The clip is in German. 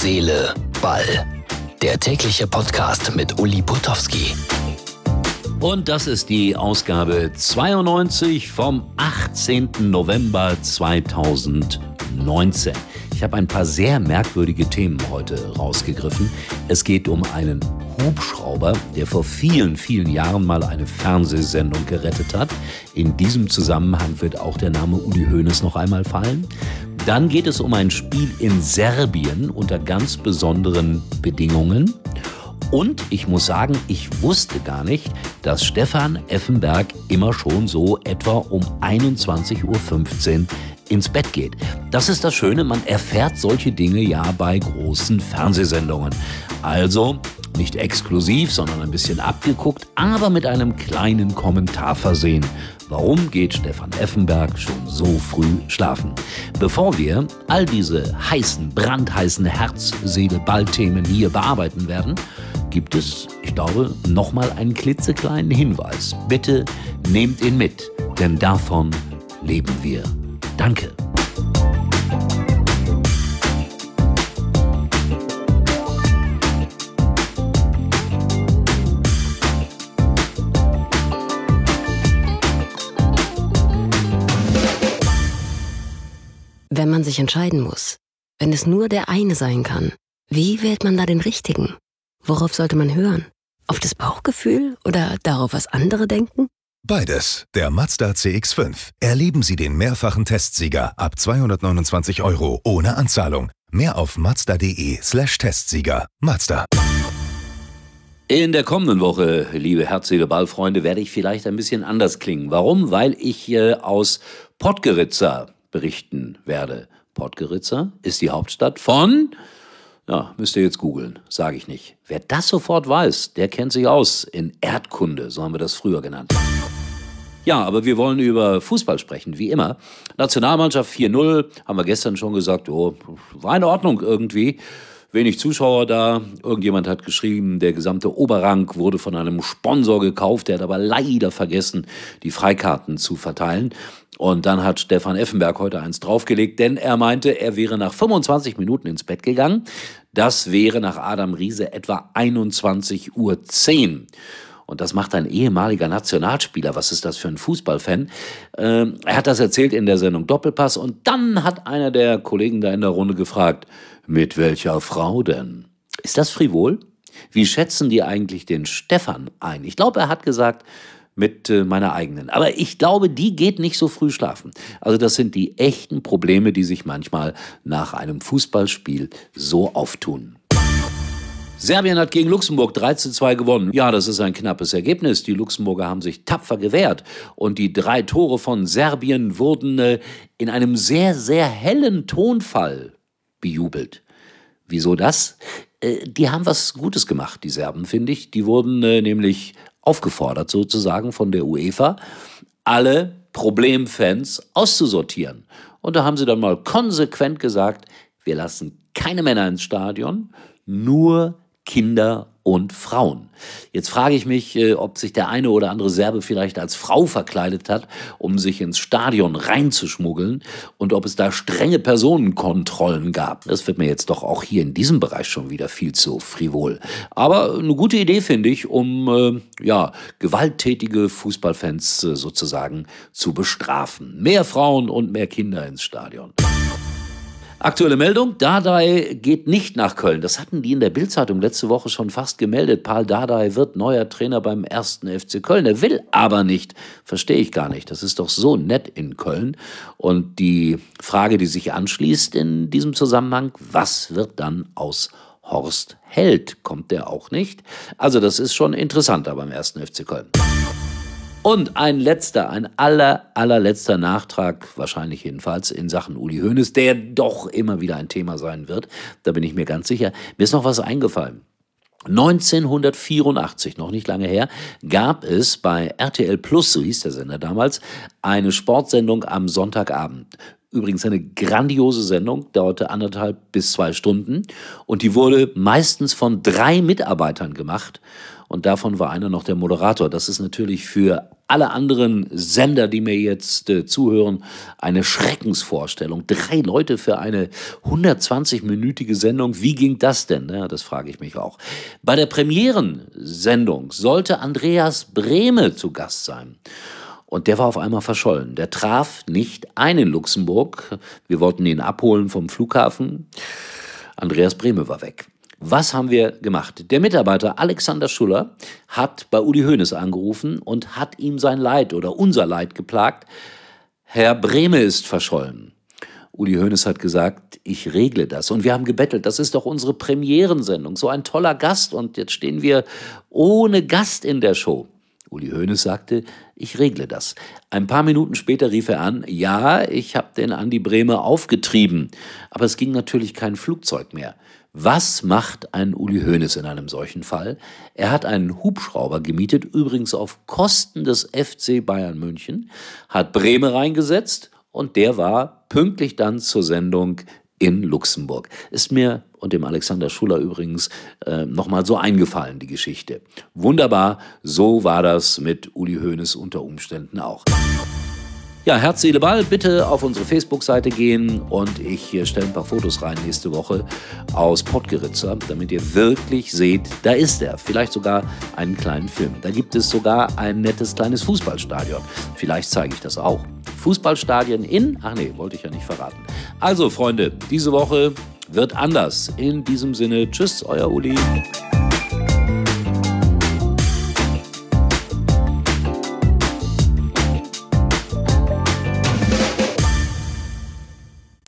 Seele, Ball. Der tägliche Podcast mit Uli Putowski. Und das ist die Ausgabe 92 vom 18. November 2019. Ich habe ein paar sehr merkwürdige Themen heute rausgegriffen. Es geht um einen Hubschrauber, der vor vielen, vielen Jahren mal eine Fernsehsendung gerettet hat. In diesem Zusammenhang wird auch der Name Uli Hoeneß noch einmal fallen. Dann geht es um ein Spiel in Serbien unter ganz besonderen Bedingungen. Und ich muss sagen, ich wusste gar nicht, dass Stefan Effenberg immer schon so etwa um 21.15 Uhr ins Bett geht. Das ist das Schöne, man erfährt solche Dinge ja bei großen Fernsehsendungen. Also nicht exklusiv, sondern ein bisschen abgeguckt, aber mit einem kleinen Kommentar versehen. Warum geht Stefan Effenberg schon so früh schlafen? Bevor wir all diese brandheißen Herz-Seele-Ball-Themen hier bearbeiten werden, gibt es, ich glaube, nochmal einen klitzekleinen Hinweis. Bitte nehmt ihn mit, denn davon leben wir. Danke. Wenn man sich entscheiden muss, wenn es nur der eine sein kann, wie wählt man da den richtigen? Worauf sollte man hören? Auf das Bauchgefühl oder darauf, was andere denken? Beides. Der Mazda CX-5. Erleben Sie den mehrfachen Testsieger ab 229 € ohne Anzahlung. Mehr auf mazda.de/Testsieger. Mazda. In der kommenden Woche, liebe Herz-Seele-Ball-Freunde, werde ich vielleicht ein bisschen anders klingen. Warum? Weil ich aus Podgorica berichten werde. Podgorica ist die Hauptstadt von... Ja, müsst ihr jetzt googeln, sage ich nicht. Wer das sofort weiß, der kennt sich aus in Erdkunde, so haben wir das früher genannt. Ja, aber wir wollen über Fußball sprechen, wie immer. Nationalmannschaft 4-0, haben wir gestern schon gesagt, war in Ordnung irgendwie. Wenig Zuschauer da. Irgendjemand hat geschrieben, der gesamte Oberrang wurde von einem Sponsor gekauft. Der hat aber leider vergessen, die Freikarten zu verteilen. Und dann hat Stefan Effenberg heute eins draufgelegt, denn er meinte, er wäre nach 25 Minuten ins Bett gegangen. Das wäre nach Adam Riese etwa 21.10 Uhr. Und das macht ein ehemaliger Nationalspieler. Was ist das für ein Fußballfan? Er hat das erzählt in der Sendung Doppelpass. Und dann hat einer der Kollegen da in der Runde gefragt, mit welcher Frau denn? Ist das frivol? Wie schätzen die eigentlich den Stefan ein? Ich glaube, er hat gesagt, mit meiner eigenen. Aber ich glaube, die geht nicht so früh schlafen. Also das sind die echten Probleme, die sich manchmal nach einem Fußballspiel so auftun. Serbien hat gegen Luxemburg 3:2 gewonnen. Ja, das ist ein knappes Ergebnis. Die Luxemburger haben sich tapfer gewehrt. Und die 3 Tore von Serbien wurden in einem sehr, sehr hellen Tonfall bejubelt. Wieso das? Die haben was Gutes gemacht, die Serben, finde ich. Die wurden nämlich aufgefordert, sozusagen von der UEFA, alle Problemfans auszusortieren. Und da haben sie dann mal konsequent gesagt, wir lassen keine Männer ins Stadion, nur Kinder und Frauen. Jetzt frage ich mich, ob sich der eine oder andere Serbe vielleicht als Frau verkleidet hat, um sich ins Stadion reinzuschmuggeln und ob es da strenge Personenkontrollen gab. Das wird mir jetzt doch auch hier in diesem Bereich schon wieder viel zu frivol. Aber eine gute Idee, finde ich, um gewalttätige Fußballfans sozusagen zu bestrafen. Mehr Frauen und mehr Kinder ins Stadion. Aktuelle Meldung, Dardai geht nicht nach Köln. Das hatten die in der Bild-Zeitung letzte Woche schon fast gemeldet. Paul Dardai wird neuer Trainer beim 1. FC Köln. Er will aber nicht. Verstehe ich gar nicht. Das ist doch so nett in Köln. Und die Frage, die sich anschließt in diesem Zusammenhang, was wird dann aus Horst Held? Kommt der auch nicht? Also das ist schon interessanter beim 1. FC Köln. Und ein allerletzter Nachtrag, wahrscheinlich jedenfalls, in Sachen Uli Hoeneß, der doch immer wieder ein Thema sein wird. Da bin ich mir ganz sicher. Mir ist noch was eingefallen. 1984, noch nicht lange her, gab es bei RTL Plus, so hieß der Sender damals, eine Sportsendung am Sonntagabend. Übrigens eine grandiose Sendung, dauerte 1,5 bis 2 Stunden und die wurde meistens von 3 Mitarbeitern gemacht. und davon war einer noch der Moderator. Das ist natürlich für alle anderen Sender, die mir jetzt zuhören, eine Schreckensvorstellung. 3 Leute für eine 120-minütige Sendung. Wie ging das denn? Ja, das frage ich mich auch. Bei der Premierensendung sollte Andreas Brehme zu Gast sein. Und der war auf einmal verschollen. Der traf nicht ein in Luxemburg. Wir wollten ihn abholen vom Flughafen. Andreas Brehme war weg. Was haben wir gemacht? Der Mitarbeiter Alexander Schuller hat bei Uli Hoeneß angerufen und hat ihm sein Leid oder unser Leid geklagt. Herr Brehme ist verschollen. Uli Hoeneß hat gesagt, ich regle das. Und wir haben gebettelt, das ist doch unsere Premierensendung. So ein toller Gast und jetzt stehen wir ohne Gast in der Show. Uli Hoeneß sagte, ich regle das. Ein paar Minuten später rief er an, ja, ich habe den Andi Brehme aufgetrieben. Aber es ging natürlich kein Flugzeug mehr. Was macht ein Uli Hoeneß in einem solchen Fall? Er hat einen Hubschrauber gemietet, übrigens auf Kosten des FC Bayern München, hat Brehme reingesetzt und der war pünktlich dann zur Sendung in Luxemburg. Ist mir und dem Alexander Schuller übrigens nochmal so eingefallen, die Geschichte. Wunderbar, so war das mit Uli Hoeneß unter Umständen auch. Ja, Herz, Seele, Ball, bitte auf unsere Facebook-Seite gehen und ich stelle ein paar Fotos rein nächste Woche aus Podgorica, damit ihr wirklich seht, da ist er. Vielleicht sogar einen kleinen Film. Da gibt es sogar ein nettes kleines Fußballstadion. Vielleicht zeige ich das auch. Fußballstadien wollte ich ja nicht verraten. Also, Freunde, diese Woche wird anders. In diesem Sinne, tschüss, euer Uli.